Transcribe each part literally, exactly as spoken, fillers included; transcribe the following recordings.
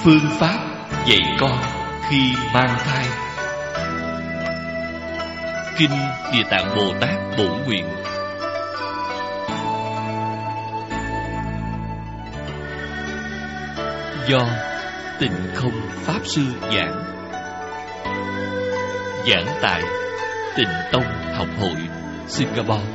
phương pháp dạy con khi mang thai. Kinh Địa Tạng Bồ Tát Bổn Nguyện. Do Tịnh Không Pháp Sư giảng. Giảng tại Tịnh Tông Học Hội, Singapore.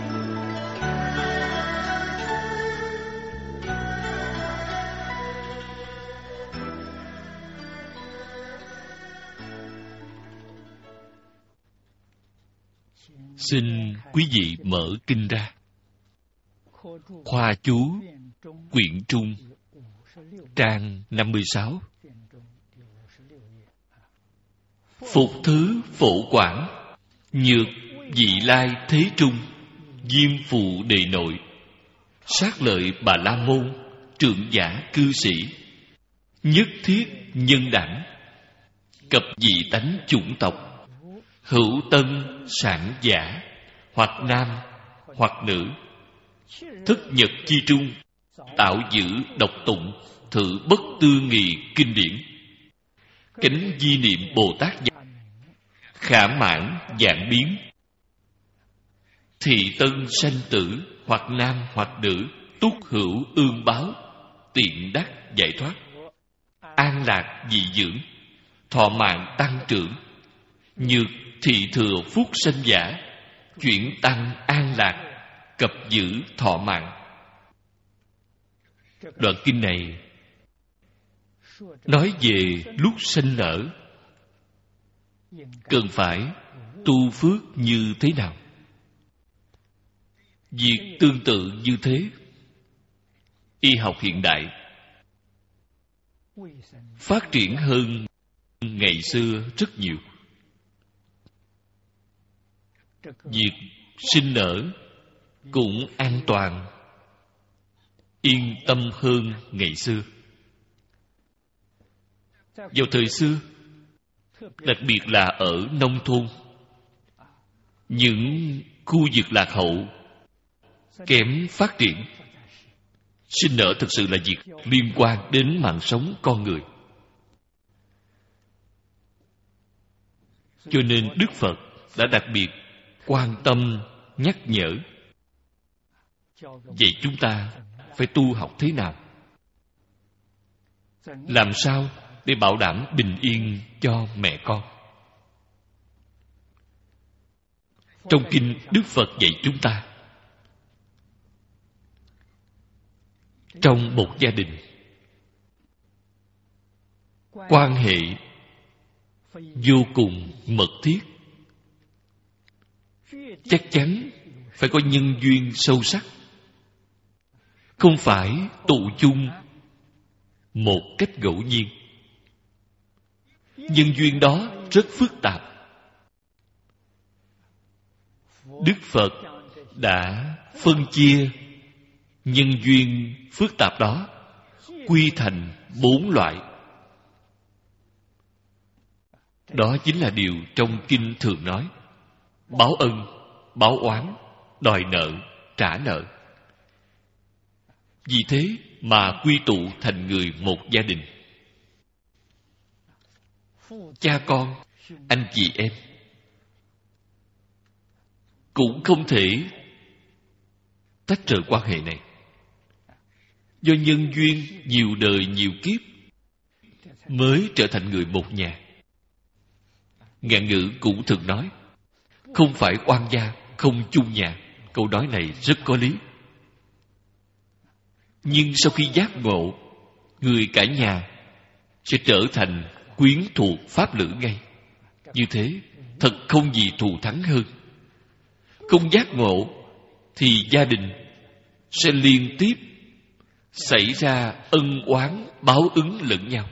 Xin quý vị mở kinh ra. Khoa chú quyển trung, trang năm mươi sáu. Phục thứ phổ quảng, nhược vị lai thế trung, diêm phụ đề nội, sát lợi bà la môn, trưởng giả cư sĩ, nhất thiết nhân đẳng, cập dị tánh chủng tộc, hữu tân sản giả, hoặc nam hoặc nữ, thức nhật chi trung, tạo giữ độc tụng, thử bất tư nghị kinh điển, kính di niệm Bồ Tát dạng, khả mãn dạng biến, thị tân sanh tử, hoặc nam hoặc nữ, túc hữu ương báo, tiện đắc giải thoát, an lạc dị dưỡng, thọ mạng tăng trưởng, nhược thị thừa phúc sanh giả, chuyển tăng an lạc, cập giữ thọ mạng. Đoạn kinh này nói về lúc sanh nở cần phải tu phước như thế nào. Việc tương tự như thế, y học hiện đại phát triển hơn ngày xưa rất nhiều. Việc sinh nở cũng an toàn, yên tâm hơn ngày xưa. Vào thời xưa, đặc biệt là ở nông thôn, những khu vực lạc hậu, kém phát triển, sinh nở thực sự là việc liên quan đến mạng sống con người. Cho nên Đức Phật đã đặc biệt quan tâm nhắc nhở, vậy chúng ta phải tu học thế nào, làm sao để bảo đảm bình yên cho mẹ con. Trong kinh, Đức Phật dạy chúng ta, trong một gia đình, quan hệ vô cùng mật thiết, chắc chắn phải có nhân duyên sâu sắc, không phải tụ chung một cách ngẫu nhiên. Nhân duyên đó rất phức tạp. Đức Phật đã phân chia nhân duyên phức tạp đó quy thành bốn loại. Đó chính là điều trong kinh thường nói: báo ân, báo oán, đòi nợ, trả nợ. Vì thế mà quy tụ thành người một gia đình. Cha con, anh chị em cũng không thể tách rời quan hệ này. Do nhân duyên nhiều đời nhiều kiếp mới trở thành người một nhà. Ngạn ngữ cũng thường nói, không phải oan gia không chung nhà. Câu nói này rất có lý. Nhưng sau khi giác ngộ, người cả nhà sẽ trở thành quyến thuộc pháp lữ ngay. Như thế thật không gì thù thắng hơn. Không giác ngộ thì gia đình sẽ liên tiếp xảy ra ân oán báo ứng lẫn nhau.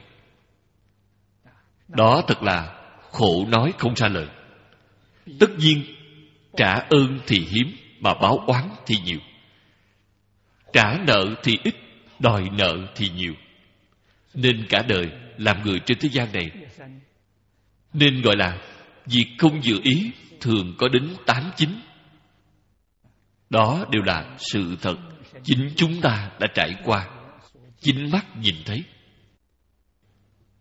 Đó thật là khổ nói không ra lời. Tất nhiên trả ơn thì hiếm, mà báo oán thì nhiều. Trả nợ thì ít, đòi nợ thì nhiều. Nên cả đời làm người trên thế gian này, nên gọi là việc không dự ý thường có đến tám chín. Đó đều là sự thật, chính chúng ta đã trải qua, chính mắt nhìn thấy.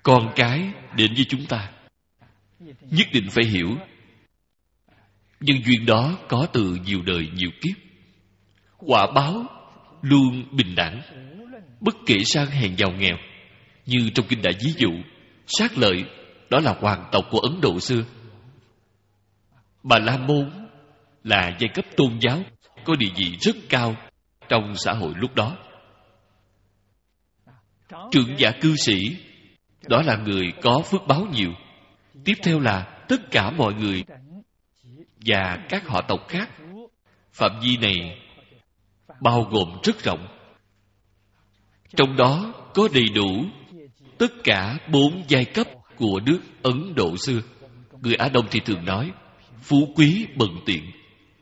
con cái đến với chúng ta, nhất định phải hiểu nhân duyên đó có từ nhiều đời nhiều kiếp. Quả báo luôn bình đẳng, bất kể sang hèn giàu nghèo. Như trong kinh đã ví dụ, Sát Lợi đó là hoàng tộc của Ấn Độ xưa. Bà La Môn là giai cấp tôn giáo có địa vị rất cao trong xã hội lúc đó. Trưởng giả cư sĩ đó là người có phước báo nhiều. Tiếp theo là tất cả mọi người và các họ tộc khác. Phạm vi này bao gồm rất rộng. Trong đó có đầy đủ tất cả bốn giai cấp của nước Ấn Độ xưa. Người Á Đông thì thường nói phú quý bần tiện.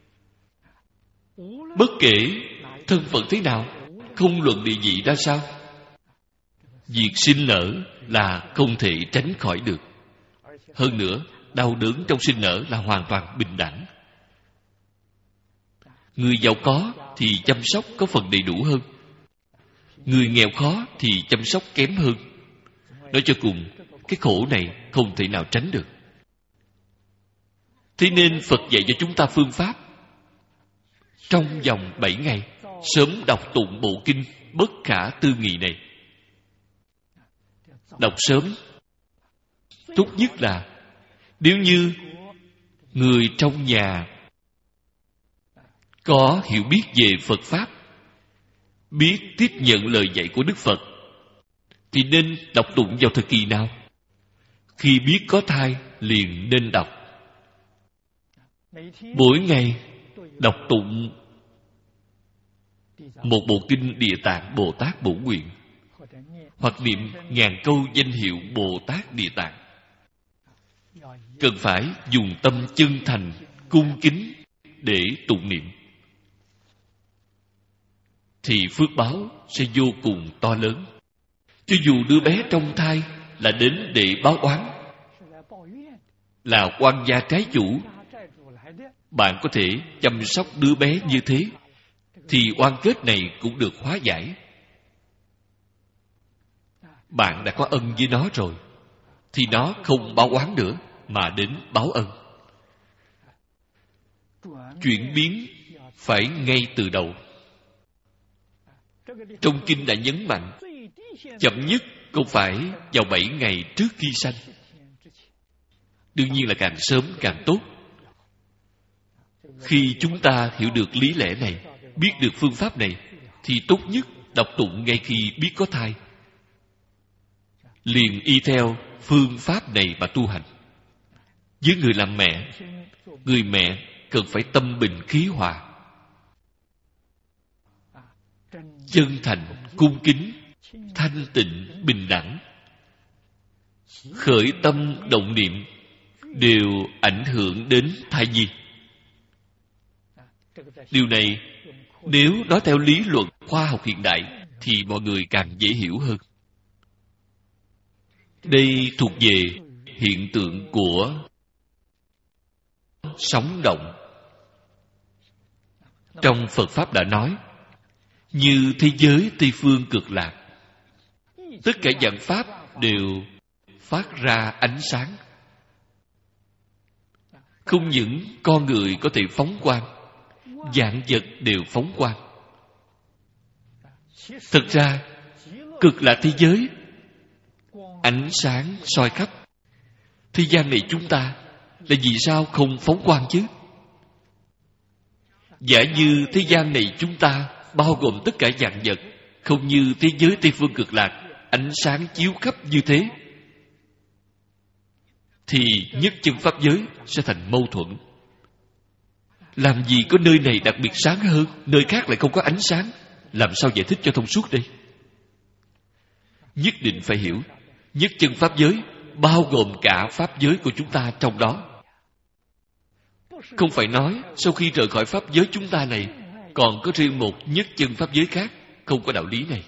Bất kể thân phận thế nào, không luận địa vị ra sao, việc sinh nở là không thể tránh khỏi được. Hơn nữa, đau đớn trong sinh nở là hoàn toàn bình đẳng. Người giàu có thì chăm sóc có phần đầy đủ hơn, người nghèo khó thì chăm sóc kém hơn. Nói cho cùng, cái khổ này không thể nào tránh được. Thế nên Phật dạy cho chúng ta phương pháp. Trong vòng bảy ngày, sớm đọc tụng bộ kinh Bất Khả Tư Nghị này. Đọc sớm, tốt nhất là nếu như người trong nhà có hiểu biết về Phật Pháp, biết tiếp nhận lời dạy của Đức Phật, thì nên đọc tụng vào thời kỳ nào? Khi biết có thai liền nên đọc. Mỗi ngày đọc tụng một bộ kinh Địa Tạng Bồ Tát Bổn Nguyện, hoặc niệm ngàn câu danh hiệu Bồ Tát Địa Tạng. Cần phải dùng tâm chân thành, cung kính để tụng niệm, thì phước báo sẽ vô cùng to lớn. Cho dù đứa bé trong thai là đến để báo oán, là quan gia trái chủ, bạn có thể chăm sóc đứa bé như thế, thì oan kết này cũng được hóa giải. Bạn đã có ân với nó rồi, thì nó không báo oán nữa, mà đến báo ân. Chuyển biến phải ngay từ đầu. Trong kinh đã nhấn mạnh, chậm nhất không phải vào bảy ngày trước khi sanh. Đương nhiên là càng sớm càng tốt. Khi chúng ta hiểu được lý lẽ này, biết được phương pháp này, thì tốt nhất đọc tụng ngay khi biết có thai, liền y theo phương pháp này mà tu hành. Với người làm mẹ, người mẹ cần phải tâm bình khí hòa, chân thành, cung kính, thanh tịnh, bình đẳng. Khởi tâm động niệm đều ảnh hưởng đến thai nhi. Điều này nếu nói theo lý luận khoa học hiện đại thì mọi người càng dễ hiểu hơn. Đây thuộc về hiện tượng của sóng động. Trong Phật Pháp đã nói, như thế giới Tây Phương Cực Lạc, tất cả dạng Pháp đều phát ra ánh sáng. Không những con người có thể phóng quang, vạn vật đều phóng quang. Thực ra, Cực Lạc thế giới, ánh sáng soi khắp. Thế gian này chúng ta là vì sao không phóng quang chứ? Giả như thế gian này chúng ta bao gồm tất cả vạn vật, không như thế giới Tây Phương Cực Lạc ánh sáng chiếu khắp như thế, thì nhất chân pháp giới sẽ thành mâu thuẫn. Làm gì có nơi này đặc biệt sáng hơn, nơi khác lại không có ánh sáng? Làm sao giải thích cho thông suốt đây? Nhất định phải hiểu, nhất chân pháp giới bao gồm cả pháp giới của chúng ta trong đó. Không phải nói sau khi rời khỏi pháp giới chúng ta này còn có riêng một nhất chân pháp giới khác. Không có đạo lý này.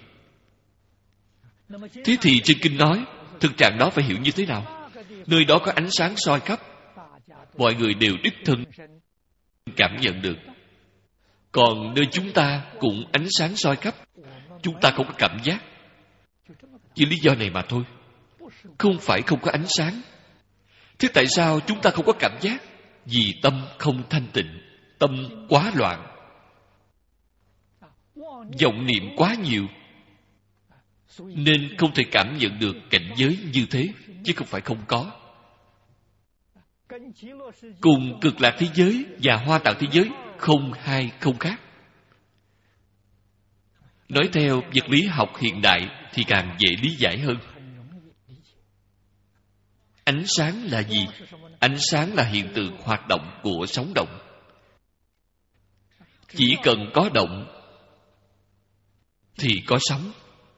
Thế thì trên kinh nói thực trạng đó phải hiểu như thế nào? Nơi đó có ánh sáng soi khắp, mọi người đều đích thân cảm nhận được. Còn nơi chúng ta cũng ánh sáng soi khắp, chúng ta không có cảm giác. Chỉ lý do này mà thôi. Không phải không có ánh sáng. Thế tại sao chúng ta không có cảm giác? Vì tâm không thanh tịnh, tâm quá loạn, vọng niệm quá nhiều, nên không thể cảm nhận được cảnh giới như thế, chứ không phải không có. Cùng cực lạc thế giới và hoa tạng thế giới không hai không khác. Nói theo vật lý học hiện đại thì càng dễ lý giải hơn. Ánh sáng là gì? Ánh sáng là hiện tượng hoạt động của sóng động. Chỉ cần có động thì có sóng.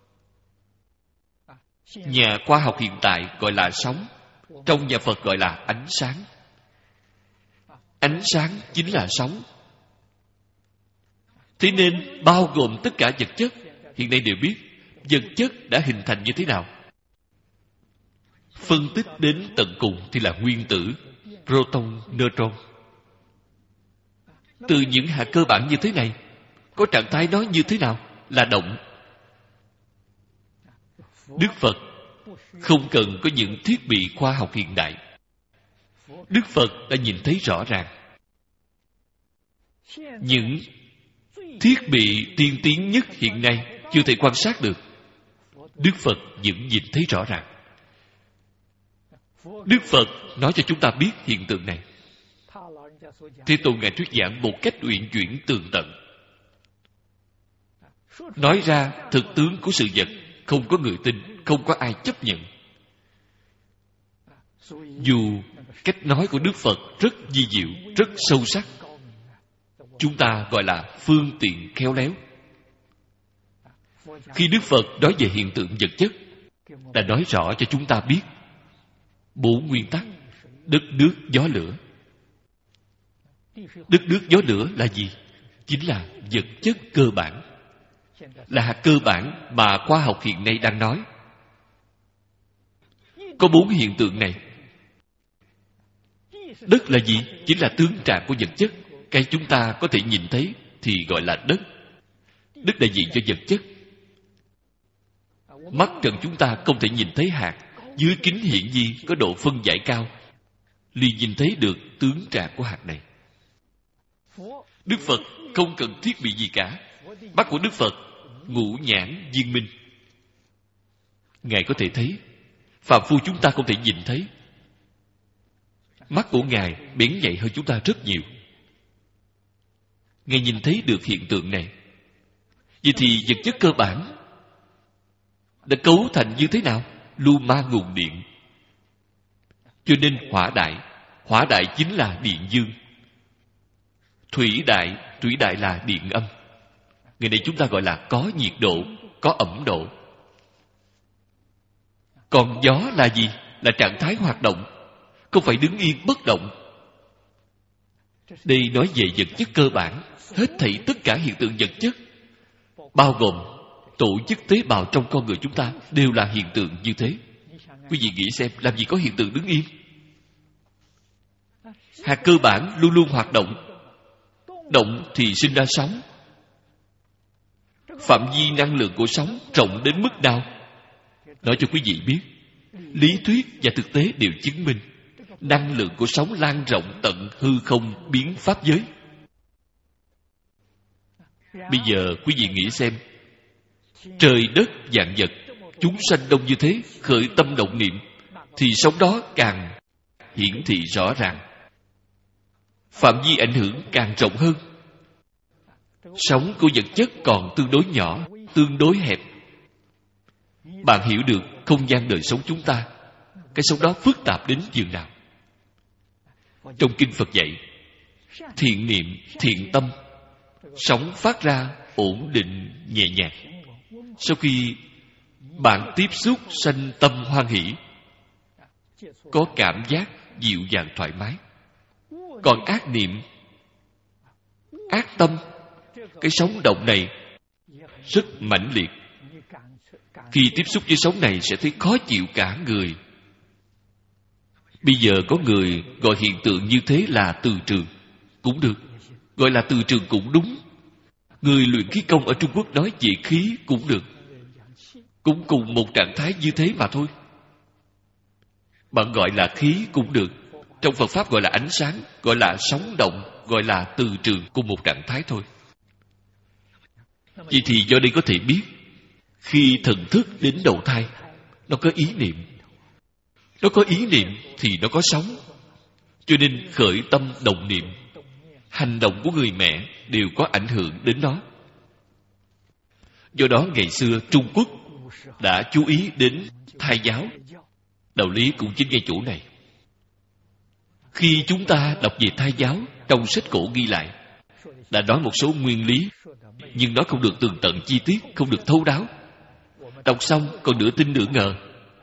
Nhà khoa học hiện tại gọi là sóng, trong nhà Phật gọi là ánh sáng. Ánh sáng chính là sóng. Thế nên bao gồm tất cả vật chất, hiện nay đều biết vật chất đã hình thành như thế nào. Phân tích đến tận cùng thì là nguyên tử, proton, neutron. Từ những hạt cơ bản như thế này, có trạng thái nó như thế nào? Là động. Đức Phật không cần có những thiết bị khoa học hiện đại. Đức Phật đã nhìn thấy rõ ràng. Những thiết bị tiên tiến nhất hiện nay chưa thể quan sát được, Đức Phật vẫn nhìn thấy rõ ràng. Đức Phật nói cho chúng ta biết hiện tượng này. Thế Tôn Ngài thuyết giảng một cách uyển chuyển tường tận, nói ra thực tướng của sự vật, không có người tin, không có ai chấp nhận. Dù cách nói của Đức Phật rất vi diệu, rất sâu sắc, chúng ta gọi là phương tiện khéo léo. Khi Đức Phật nói về hiện tượng vật chất, đã nói rõ cho chúng ta biết bốn nguyên tắc: đất nước gió lửa. Đất nước gió lửa là gì? Chính là vật chất cơ bản, là hạt cơ bản mà khoa học hiện nay đang nói. Có bốn hiện tượng này. Đất là gì? Chính là tướng trạng của vật chất. Cái chúng ta có thể nhìn thấy thì gọi là đất. Đất là gì cho vật chất? Mắt trần chúng ta không thể nhìn thấy hạt. Dưới kính hiển vi có độ phân giải cao, liền nhìn thấy được tướng trạng của hạt này. Đức Phật không cần thiết bị gì cả. Mắt của Đức Phật ngũ nhãn viên minh, Ngài có thể thấy, phàm phu chúng ta không thể nhìn thấy. Mắt của Ngài bén nhạy hơn chúng ta rất nhiều. Ngài nhìn thấy được hiện tượng này. Vậy thì vật chất cơ bản đã cấu thành như thế nào? Lưu ma nguồn điện. Cho nên hỏa đại, hỏa đại chính là điện dương. Thủy đại, thủy đại là điện âm. Ngày nay chúng ta gọi là có nhiệt độ, có ẩm độ. Còn gió là gì? Là trạng thái hoạt động, không phải đứng yên bất động. Đây nói về vật chất cơ bản. Hết thảy tất cả hiện tượng vật chất, bao gồm tổ chức tế bào trong con người chúng ta, đều là hiện tượng như thế. Quý vị nghĩ xem, làm gì có hiện tượng đứng yên? Hạt cơ bản luôn luôn hoạt động. Động thì sinh ra sóng. Phạm vi năng lượng của sóng rộng đến mức nào? Nói cho quý vị biết, lý thuyết và thực tế đều chứng minh năng lượng của sóng lan rộng tận hư không biến pháp giới. Bây giờ quý vị nghĩ xem, trời đất vạn vật, chúng sanh đông như thế, khởi tâm động niệm, thì sóng đó càng hiển thị rõ ràng, phạm vi ảnh hưởng càng rộng hơn. Sóng của vật chất còn tương đối nhỏ, tương đối hẹp. Bạn hiểu được không gian đời sống chúng ta, cái sóng đó phức tạp đến chừng nào. Trong kinh Phật dạy, thiện niệm, thiện tâm, sóng phát ra ổn định nhẹ nhàng. Sau khi bạn tiếp xúc sanh tâm hoan hỷ, có cảm giác dịu dàng thoải mái. Còn ác niệm, ác tâm, cái sóng động này rất mãnh liệt. Khi tiếp xúc với sóng này sẽ thấy khó chịu cả người. Bây giờ có người gọi hiện tượng như thế là từ trường, cũng được. Gọi là từ trường cũng đúng. Người luyện khí công ở Trung Quốc nói về khí cũng được. Cũng cùng một trạng thái như thế mà thôi. bạn gọi là khí cũng được. Trong Phật Pháp gọi là ánh sáng, gọi là sóng động, gọi là từ trường, cùng một trạng thái thôi. Vậy thì do đây có thể biết, khi thần thức đến đầu thai, nó có ý niệm. Nó có ý niệm thì nó có sóng. Cho nên khởi tâm động niệm, hành động của người mẹ đều có ảnh hưởng đến nó. Do đó ngày xưa Trung Quốc đã chú ý đến thai giáo. Đạo lý cũng chính ngay chỗ này. Khi chúng ta đọc về thai giáo, trong sách cổ ghi lại, đã nói một số nguyên lý, nhưng nó không được tường tận chi tiết, không được thấu đáo. Đọc xong còn nửa tin nửa ngờ,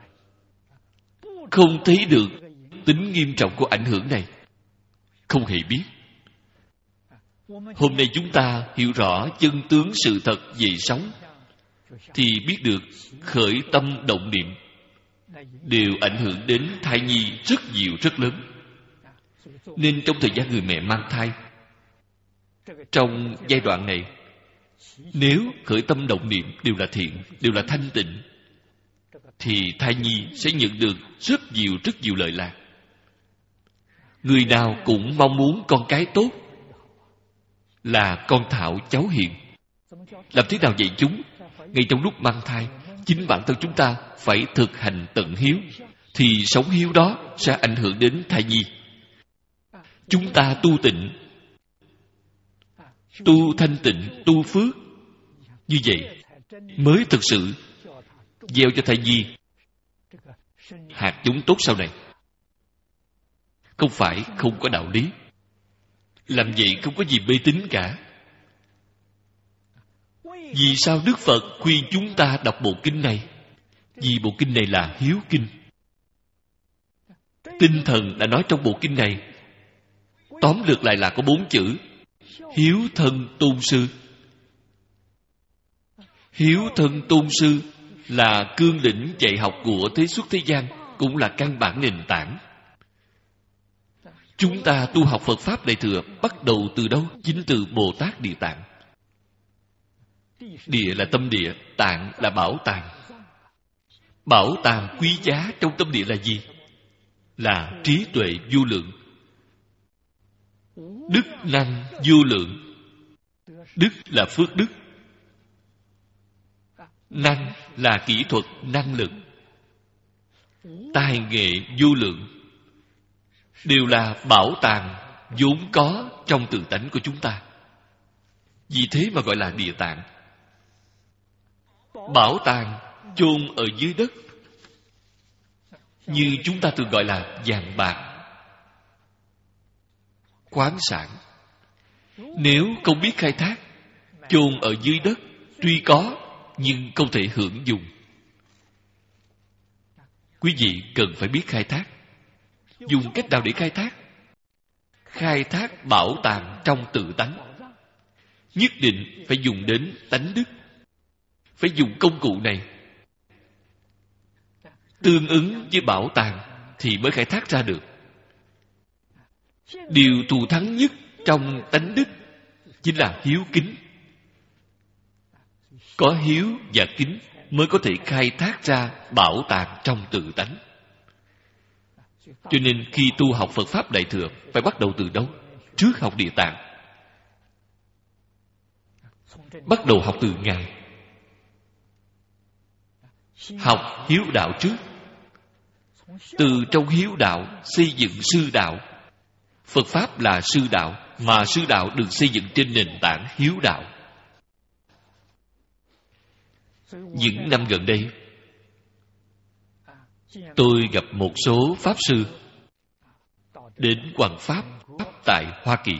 không thấy được tính nghiêm trọng của ảnh hưởng này, không hề biết. Hôm nay chúng ta hiểu rõ chân tướng sự thật về sống, thì biết được khởi tâm động niệm đều ảnh hưởng đến thai nhi rất nhiều, rất lớn. Nên trong thời gian người mẹ mang thai, trong giai đoạn này, nếu khởi tâm động niệm đều là thiện, đều là thanh tịnh, thì thai nhi sẽ nhận được rất nhiều, rất nhiều lợi lạc. Người nào cũng mong muốn con cái tốt, là con thảo cháu hiền. Làm thế nào dạy chúng? Ngay trong lúc mang thai, chính bản thân chúng ta phải thực hành tận hiếu, thì sống hiếu đó sẽ ảnh hưởng đến thai nhi. Chúng ta tu tịnh, tu thanh tịnh, tu phước, như vậy mới thực sự gieo cho thai nhi hạt giống tốt sau này. Không phải không có đạo lý. Làm vậy không có gì mê tín cả. Vì sao Đức Phật khuyên chúng ta đọc bộ kinh này? Vì bộ kinh này là hiếu kinh. Tinh thần đã nói trong bộ kinh này, tóm lược lại là có bốn chữ: hiếu thân tôn sư. Hiếu thân tôn sư là cương lĩnh dạy học của thế xuất thế gian, cũng là căn bản nền tảng. Chúng ta tu học Phật Pháp Đại Thừa bắt đầu từ đâu? Chính từ Bồ Tát Địa Tạng. Địa là tâm địa, tạng là bảo tàng. Bảo tàng quý giá trong tâm địa là gì? Là trí tuệ vô lượng, đức năng vô lượng. Đức là phước đức, năng là kỹ thuật, năng lực, tài nghệ vô lượng, đều là bảo tàng vốn có trong tự tánh của chúng ta. Vì thế mà gọi là địa tạng. Bảo tàng chôn ở dưới đất, như chúng ta thường gọi là vàng bạc, khoáng sản. Nếu không biết khai thác, chôn ở dưới đất tuy có nhưng không thể hưởng dụng. Quý vị cần phải biết khai thác. Dùng cách nào để khai thác? Khai thác bảo tàng trong tự tánh. Nhất định phải dùng đến tánh đức. Phải dùng công cụ này tương ứng với bảo tàng thì mới khai thác ra được. Điều thù thắng nhất trong tánh đức chính là hiếu kính. Có hiếu và kính mới có thể khai thác ra bảo tàng trong tự tánh. Cho nên khi tu học Phật Pháp Đại Thừa, phải bắt đầu từ đâu? Trước học Địa Tạng. Bắt đầu học từ Ngài. Học hiếu đạo trước. Từ trong hiếu đạo xây dựng sư đạo. Phật Pháp là sư đạo, mà sư đạo được xây dựng trên nền tảng hiếu đạo. Những năm gần đây, tôi gặp một số Pháp Sư đến hoằng Pháp tại Hoa Kỳ.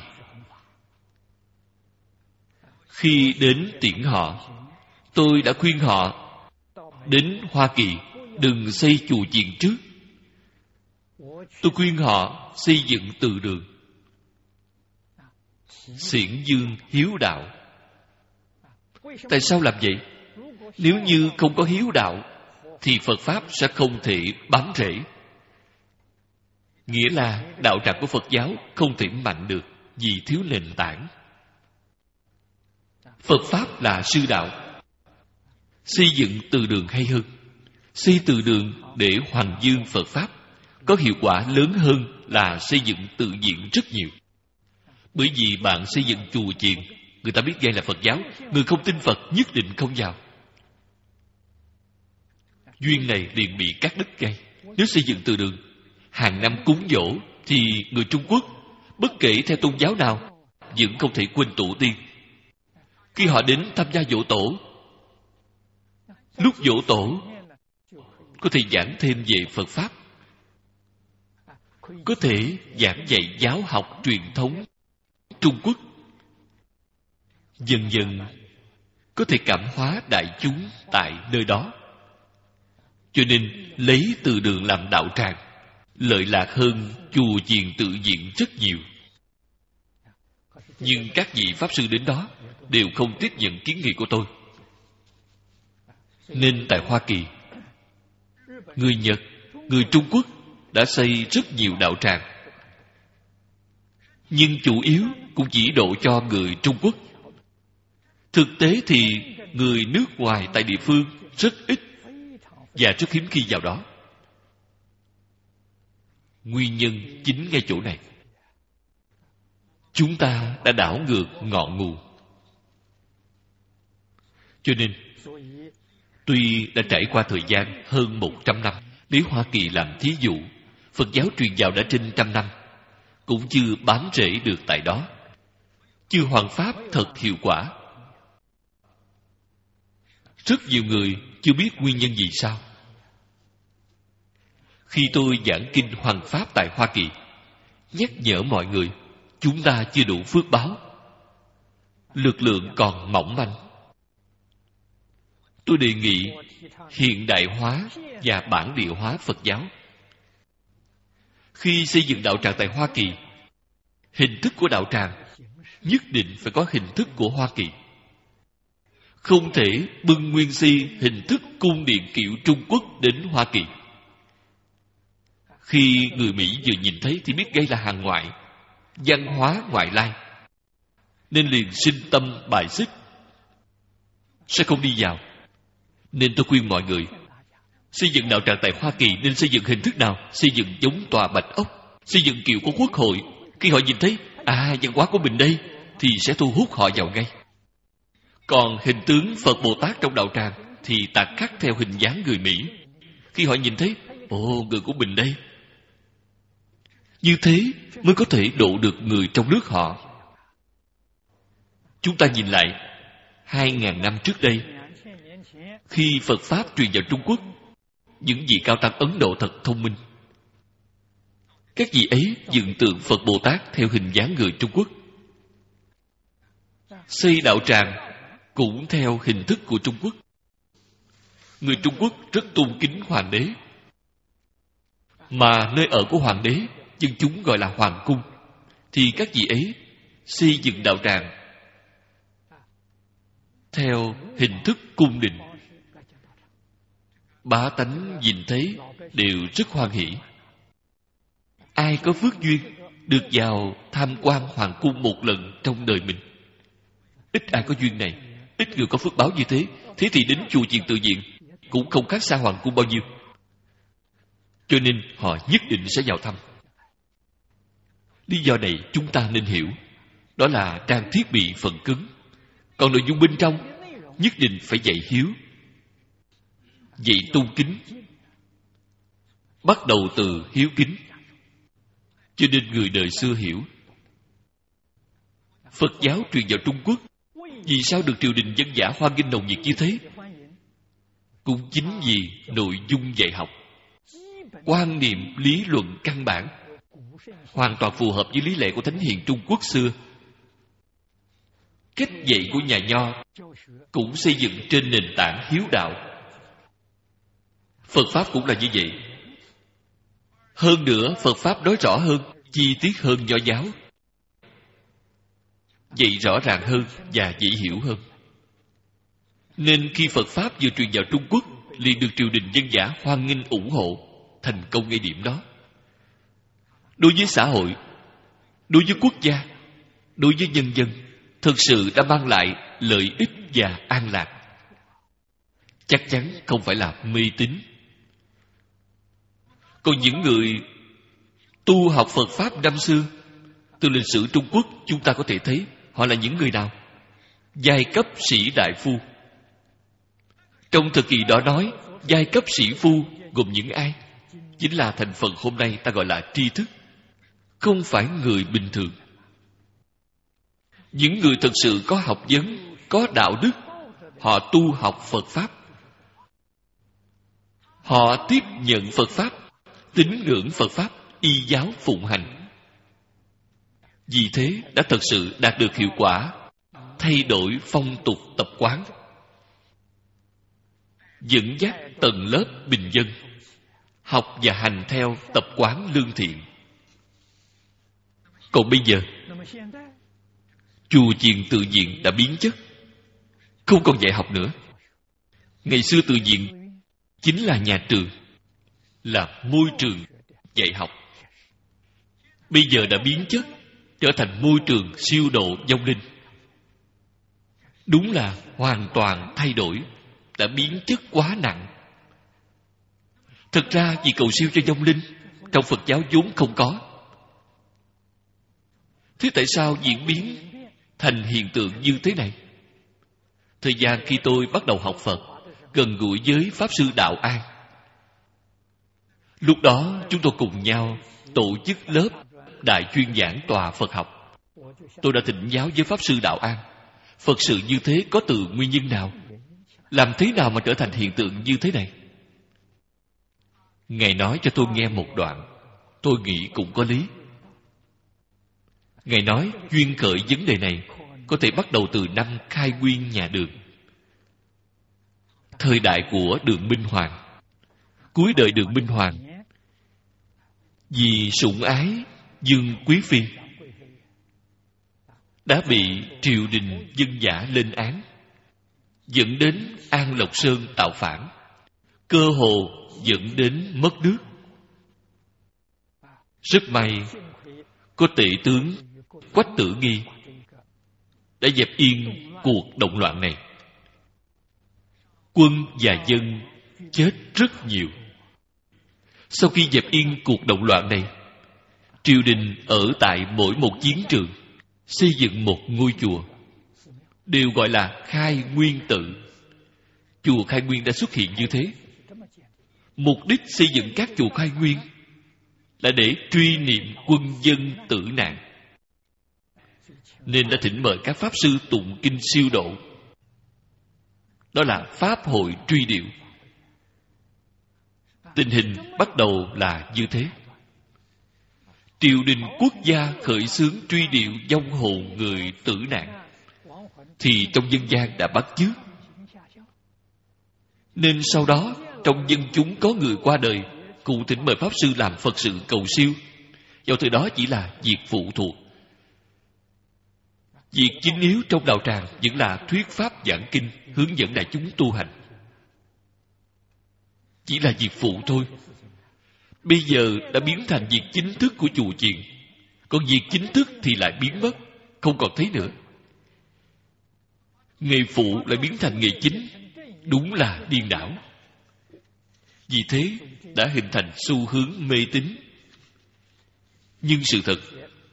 Khi đến tiễn họ, tôi đã khuyên họ đến Hoa Kỳ đừng xây chùa chiền trước. Tôi khuyên họ xây dựng từ đường, xiển dương hiếu đạo. Tại sao làm vậy? Nếu như không có hiếu đạo thì Phật Pháp sẽ không thể bám rễ. Nghĩa là đạo tràng của Phật giáo không thể mạnh được vì thiếu nền tảng. Phật Pháp là sư đạo. Xây dựng từ đường hay hơn. Xây từ đường để hoằng dương Phật Pháp, có hiệu quả lớn hơn là xây dựng tự viện rất nhiều. Bởi vì bạn xây dựng chùa chiền, người ta biết đây là Phật giáo, người không tin Phật nhất định không vào. Duyên này liền bị cắt đứt ngay. Nếu xây dựng từ đường, hàng năm cúng dỗ, thì người Trung Quốc, bất kể theo tôn giáo nào, vẫn không thể quên tổ tiên. Khi họ đến tham gia giỗ tổ, lúc giỗ tổ có thể giảng thêm về Phật Pháp, có thể giảng dạy giáo học truyền thống Trung Quốc, dần dần có thể cảm hóa đại chúng tại nơi đó. Cho nên lấy từ đường làm đạo tràng, lợi lạc hơn chùa chiền tự viện rất nhiều. Nhưng các vị Pháp Sư đến đó đều không tiếp nhận kiến nghị của tôi. Nên tại Hoa Kỳ, người Nhật, người Trung Quốc đã xây rất nhiều đạo tràng, nhưng chủ yếu cũng chỉ độ cho người Trung Quốc. Thực tế thì người nước ngoài tại địa phương rất ít và rất hiếm khi vào đó. Nguyên nhân chính ngay chỗ này. Chúng ta đã đảo ngược ngọn nguồn. Cho nên, tuy đã trải qua thời gian hơn một trăm năm, lấy Hoa Kỳ làm thí dụ, Phật giáo truyền vào đã trên trăm năm, cũng chưa bám rễ được tại đó, chưa hoàn pháp thật hiệu quả. Rất nhiều người chưa biết nguyên nhân vì sao. Khi tôi giảng kinh hoàn pháp tại Hoa Kỳ, nhắc nhở mọi người chúng ta chưa đủ phước báo, lực lượng còn mỏng manh. Tôi đề nghị hiện đại hóa và bản địa hóa Phật giáo. Khi xây dựng đạo tràng tại Hoa Kỳ, hình thức của đạo tràng nhất định phải có hình thức của Hoa Kỳ. Không thể bưng nguyên si hình thức cung điện kiểu Trung Quốc đến Hoa Kỳ. Khi người Mỹ vừa nhìn thấy thì biết đây là hàng ngoại, văn hóa ngoại lai, nên liền sinh tâm bài xích, sẽ không đi vào. Nên tôi khuyên mọi người, xây dựng đạo tràng tại Hoa Kỳ nên xây dựng hình thức nào? Xây dựng giống tòa bạch ốc, xây dựng kiểu của quốc hội. Khi họ nhìn thấy, à, văn hóa của mình đây, thì sẽ thu hút họ vào ngay. Còn hình tướng Phật Bồ Tát trong đạo tràng thì tạc khắc theo hình dáng người Mỹ. Khi họ nhìn thấy, ồ, người của mình đây, như thế mới có thể độ được người trong nước họ. Chúng ta nhìn lại hai ngàn năm trước đây, khi Phật Pháp truyền vào Trung Quốc, những vị cao tăng Ấn Độ thật thông minh. Các vị ấy dựng tượng Phật Bồ Tát theo hình dáng người Trung Quốc, xây đạo tràng cũng theo hình thức của Trung Quốc. Người Trung Quốc rất tôn kính hoàng đế, mà nơi ở của hoàng đế dân chúng gọi là hoàng cung, thì các vị ấy xây dựng đạo tràng theo hình thức cung đình. Bá tánh nhìn thấy đều rất hoan hỷ. Ai có phước duyên được vào tham quan hoàng cung một lần trong đời mình? Ít ai có duyên này, ít người có phước báo như thế. Thế thì đến chùa chiền tự viện cũng không khác xa hoàng cung bao nhiêu. Cho nên họ nhất định sẽ vào thăm. Lý do này chúng ta nên hiểu, đó là trang thiết bị phần cứng, còn nội dung bên trong nhất định phải dạy hiếu, dạy tôn kính, bắt đầu từ hiếu kính. Cho nên người đời xưa hiểu, Phật giáo truyền vào Trung Quốc vì sao được triều đình dân dã hoan nghênh nồng nhiệt như thế? Cũng chính vì nội dung dạy học, quan niệm lý luận căn bản hoàn toàn phù hợp với lý lẽ của thánh hiền Trung Quốc xưa. Cách dạy của nhà Nho cũng xây dựng trên nền tảng hiếu đạo. Phật Pháp cũng là như vậy. Hơn nữa, Phật Pháp nói rõ hơn, chi tiết hơn Nho giáo, dạy rõ ràng hơn và dễ hiểu hơn. Nên khi Phật Pháp vừa truyền vào Trung Quốc, liền được triều đình dân dã hoan nghênh ủng hộ, thành công ngay điểm đó. Đối với xã hội, đối với quốc gia, đối với nhân dân, thực sự đã mang lại lợi ích và an lạc. Chắc chắn không phải là mê tín. Còn những người tu học Phật Pháp năm xưa, từ lịch sử Trung Quốc chúng ta có thể thấy họ là những người nào? Giai cấp sĩ đại phu. Trong thời kỳ đó nói giai cấp sĩ phu gồm những ai? Chính là thành phần hôm nay ta gọi là tri thức, không phải người bình thường. Những người thật sự có học vấn, có đạo đức, họ tu học Phật Pháp, họ tiếp nhận Phật Pháp, tín ngưỡng Phật Pháp, y giáo phụng hành. Vì thế đã thật sự đạt được hiệu quả, thay đổi phong tục tập quán, dẫn dắt tầng lớp bình dân học và hành theo tập quán lương thiện. Còn bây giờ, chùa chiền tự viện đã biến chất, không còn dạy học nữa. Ngày xưa tự viện chính là nhà trường, là môi trường dạy học. Bây giờ đã biến chất, trở thành môi trường siêu độ vong linh. Đúng là hoàn toàn thay đổi, đã biến chất quá nặng. Thực ra vì cầu siêu cho vong linh trong Phật giáo vốn không có. Thế tại sao diễn biến thành hiện tượng như thế này? Thời gian khi tôi bắt đầu học Phật, gần gũi với Pháp Sư Đạo An, lúc đó chúng tôi cùng nhau tổ chức lớp đại chuyên giảng tòa Phật học. Tôi đã thỉnh giáo với Pháp Sư Đạo An, Phật sự như thế có từ nguyên nhân nào? Làm thế nào mà trở thành hiện tượng như thế này? Ngài nói cho tôi nghe một đoạn, tôi nghĩ cũng có lý. Ngài nói duyên khởi vấn đề này có thể bắt đầu từ năm khai nguyên nhà Đường, thời đại của Đường Minh Hoàng. Cuối đời Đường Minh Hoàng, vì sủng ái Dương Quý Phi, đã bị triều đình dân dã lên án, dẫn đến An Lộc Sơn tạo phản, cơ hồ dẫn đến mất nước. Rất may có tể tướng Quách Tử Nghi đã dẹp yên cuộc động loạn này. Quân và dân chết rất nhiều. Sau khi dẹp yên cuộc động loạn này, triều đình ở tại mỗi một chiến trường xây dựng một ngôi chùa, đều gọi là Khai Nguyên tự. Chùa Khai Nguyên đã xuất hiện như thế. Mục đích xây dựng các chùa Khai Nguyên là để truy niệm quân dân tử nạn, nên đã thỉnh mời các pháp sư tụng kinh siêu độ. Đó là pháp hội truy điệu. Tình hình bắt đầu là như thế. Triều đình quốc gia khởi xướng truy điệu vong hồn người tử nạn, thì trong dân gian đã bắt chước. Nên sau đó trong dân chúng có người qua đời, cụ thỉnh mời pháp sư làm Phật sự cầu siêu. Vào thời đó chỉ là việc phụ thuộc. Việc chính yếu trong đạo tràng vẫn là thuyết pháp giảng kinh, hướng dẫn đại chúng tu hành. Chỉ là việc phụ thôi. Bây giờ đã biến thành việc chính thức của chùa chiền. Còn việc chính thức thì lại biến mất, không còn thấy nữa. Nghề phụ lại biến thành nghề chính, đúng là điên đảo. Vì thế đã hình thành xu hướng mê tín. Nhưng sự thật,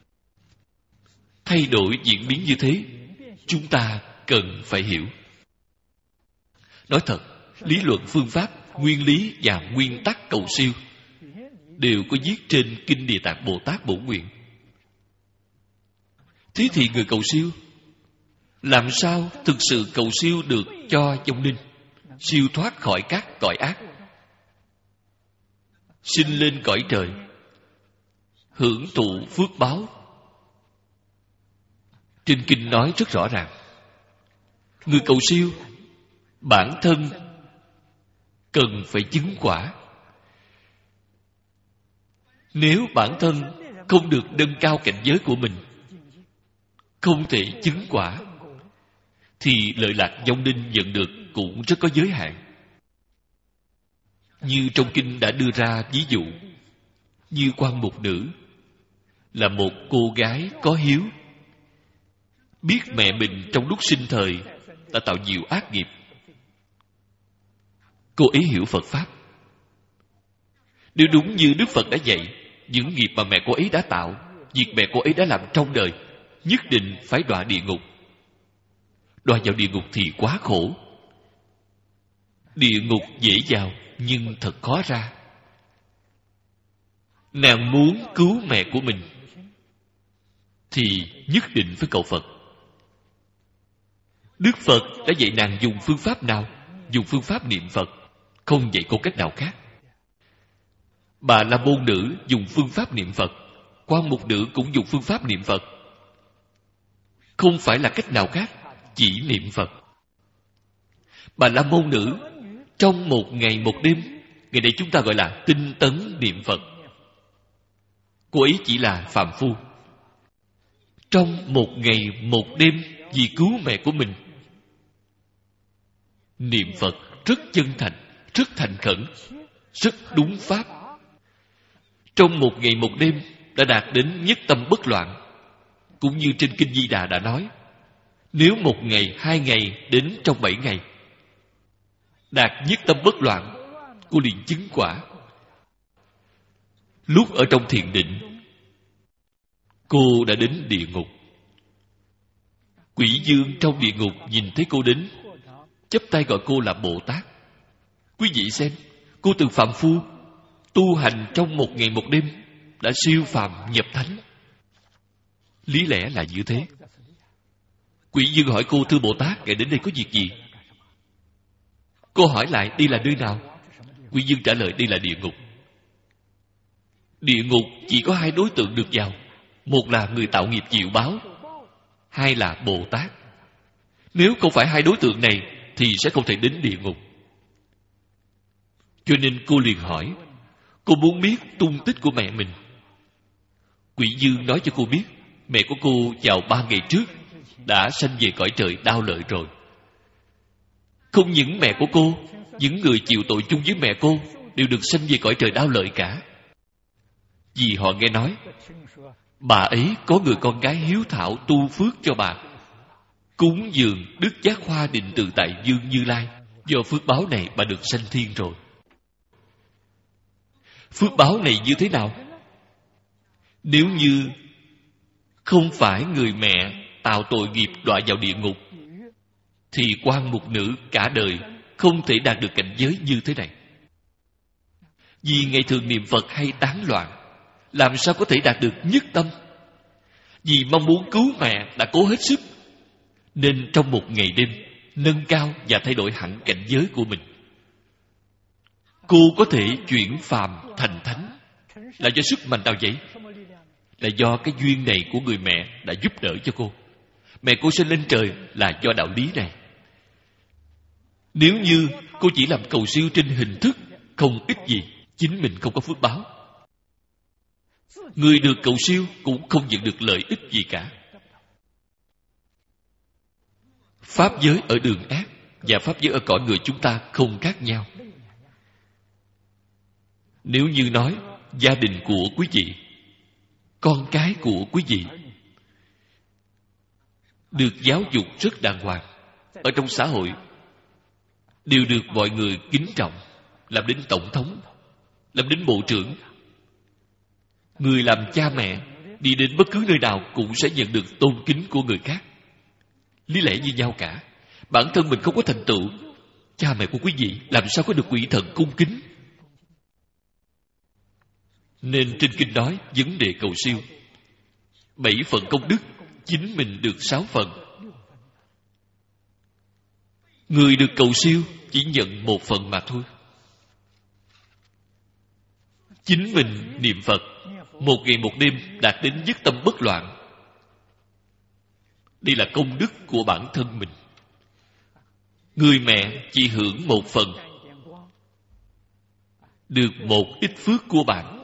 thay đổi diễn biến như thế, chúng ta cần phải hiểu. Nói thật, lý luận phương pháp, nguyên lý và nguyên tắc cầu siêu đều có viết trên Kinh Địa Tạng Bồ Tát Bổn Nguyện. Thế thì người cầu siêu làm sao thực sự cầu siêu được cho vong linh, siêu thoát khỏi các cõi ác, sinh lên cõi trời, hưởng thụ phước báo? Trên kinh nói rất rõ ràng, người cầu siêu bản thân cần phải chứng quả. Nếu bản thân không được nâng cao cảnh giới của mình, không thể chứng quả, thì lợi lạc vong linh nhận được cũng rất có giới hạn. Như trong kinh đã đưa ra ví dụ, như Quan Mục Nữ là một cô gái có hiếu, biết mẹ mình trong lúc sinh thời đã tạo nhiều ác nghiệp. Cô ấy hiểu Phật Pháp. Nếu đúng như Đức Phật đã dạy, những nghiệp mà mẹ cô ấy đã tạo, việc mẹ cô ấy đã làm trong đời, nhất định phải đọa địa ngục. Đọa vào địa ngục thì quá khổ. Địa ngục dễ vào, nhưng thật khó ra. Nàng muốn cứu mẹ của mình thì nhất định phải cầu Phật. Đức Phật đã dạy nàng dùng phương pháp nào? Dùng phương pháp niệm Phật, không dạy cô cách nào khác. Bà La Môn nữ dùng phương pháp niệm Phật, Quan Mục nữ cũng dùng phương pháp niệm Phật. Không phải là cách nào khác, chỉ niệm Phật. Bà La Môn nữ trong một ngày một đêm, ngày nay chúng ta gọi là tinh tấn niệm Phật. Cô ấy chỉ là phàm phu. Trong một ngày một đêm vì cứu mẹ của mình, niệm Phật rất chân thành, rất thành khẩn, rất đúng pháp. Trong một ngày một đêm đã đạt đến nhất tâm bất loạn. Cũng như trên Kinh Di Đà đã nói, nếu một ngày, hai ngày đến trong bảy ngày đạt nhất tâm bất loạn, cô liền chứng quả. Lúc ở trong thiền định, cô đã đến địa ngục. Quỷ dương trong địa ngục nhìn thấy cô đến, chắp tay gọi cô là Bồ Tát. Quý vị xem, cô từ phàm phu tu hành trong một ngày một đêm đã siêu phàm nhập thánh. Lý lẽ là như thế. Quỷ dương hỏi cô, thưa Bồ Tát, ngài đến đây có việc gì? Cô hỏi lại, đây là nơi nào? Quỷ dương trả lời, đây là địa ngục. Địa ngục chỉ có hai đối tượng được vào. Một là người tạo nghiệp chịu báo, hai là Bồ Tát. Nếu không phải hai đối tượng này thì sẽ không thể đến địa ngục. Cho nên cô liền hỏi, cô muốn biết tung tích của mẹ mình. Quỷ dương nói cho cô biết, mẹ của cô vào ba ngày trước đã sanh về cõi trời đau lợi rồi. Không những mẹ của cô, những người chịu tội chung với mẹ cô đều được sanh về cõi trời đau lợi cả. Vì họ nghe nói bà ấy có người con gái hiếu thảo tu phước cho bà, cúng dường Đức Giác Hoa Định Tự Tại Dương Như Lai. Do phước báo này bà được sanh thiên rồi. Phước báo này như thế nào? Nếu như không phải người mẹ tạo tội nghiệp đọa vào địa ngục, thì Quan Mục nữ cả đời không thể đạt được cảnh giới như thế này. Vì ngày thường niệm Phật hay tán loạn, làm sao có thể đạt được nhất tâm? Vì mong muốn cứu mẹ đã cố hết sức, nên trong một ngày đêm nâng cao và thay đổi hẳn cảnh giới của mình. Cô có thể chuyển phàm thành thánh là do sức mạnh nào vậy? Là do cái duyên này của người mẹ đã giúp đỡ cho cô. Mẹ cô sinh lên trời là do đạo lý này. Nếu như cô chỉ làm cầu siêu trên hình thức, không ích gì, chính mình không có phước báo. Người được cầu siêu cũng không nhận được lợi ích gì cả. Pháp giới ở đường ác và pháp giới ở cõi người chúng ta không khác nhau. Nếu như nói gia đình của quý vị, con cái của quý vị được giáo dục rất đàng hoàng, ở trong xã hội đều được mọi người kính trọng, làm đến tổng thống, làm đến bộ trưởng. Người làm cha mẹ đi đến bất cứ nơi nào cũng sẽ nhận được tôn kính của người khác. Lý lẽ như nhau cả. Bản thân mình không có thành tựu, cha mẹ của quý vị làm sao có được quỷ thần cung kính? Nên trên kinh nói vấn đề cầu siêu, bảy phần công đức, chính mình được sáu phần. Người được cầu siêu chỉ nhận một phần mà thôi. Chính mình niệm Phật một ngày một đêm đạt đến nhất tâm bất loạn. Đây là công đức của bản thân mình. Người mẹ chỉ hưởng một phần, được một ít phước của bạn,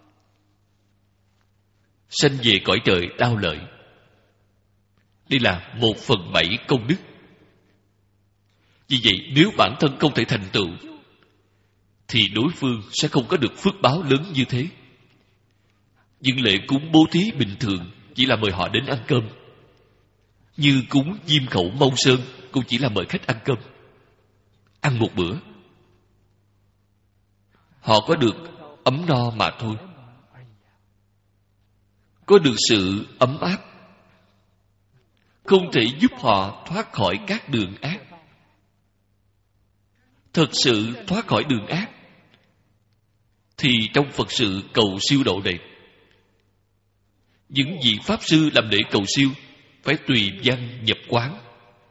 sanh về cõi trời đau lợi. Đây là một phần bảy công đức. Vì vậy nếu bản thân không thể thành tựu, thì đối phương sẽ không có được phước báo lớn như thế. Những lễ cúng bố thí bình thường chỉ là mời họ đến ăn cơm, như cúng Diêm Khẩu Mâu Sơn cũng chỉ là mời khách ăn cơm, ăn một bữa. Họ có được ấm no mà thôi. có được sự ấm áp, không thể giúp họ thoát khỏi các đường ác. Thật sự thoát khỏi đường ác thì trong Phật sự cầu siêu độ này, những vị Pháp Sư làm lễ cầu siêu phải tùy văn nhập quán.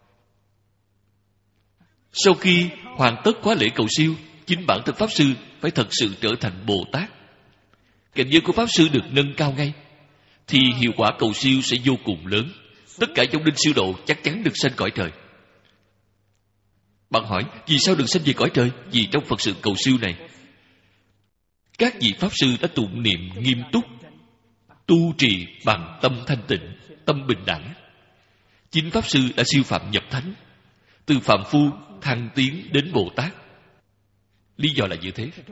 Sau khi hoàn tất khóa lễ cầu siêu, chính bản thân Pháp Sư phải thật sự trở thành Bồ Tát. Cảnh giới của Pháp Sư được nâng cao ngay, thì hiệu quả cầu siêu sẽ vô cùng lớn. Tất cả vong linh siêu độ chắc chắn được sanh cõi trời. Bạn hỏi, vì sao được sanh về cõi trời? Vì trong Phật sự cầu siêu này, các vị Pháp Sư đã tụng niệm nghiêm túc, tu trì bằng tâm thanh tịnh, tâm bình đẳng. Chính Pháp Sư đã siêu phạm nhập thánh, từ phàm phu thăng tiến đến Bồ Tát. Lý do là như thế.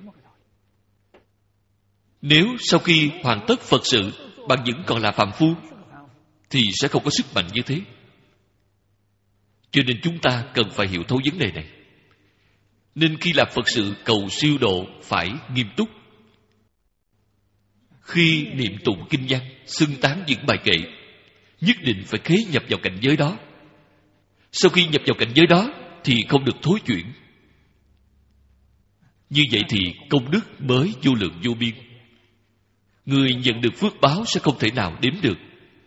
Nếu sau khi hoàn tất Phật sự bạn vẫn còn là phàm phu thì sẽ không có sức mạnh như thế. Cho nên chúng ta cần phải hiểu thấu vấn đề này. Nên khi làm Phật sự cầu siêu độ phải nghiêm túc. Khi niệm tụng kinh văn, xưng tán những bài kệ, nhất định phải khế nhập vào cảnh giới đó. Sau khi nhập vào cảnh giới đó thì không được thối chuyển. Như vậy thì công đức mới vô lượng vô biên. Người nhận được phước báo sẽ không thể nào đếm được.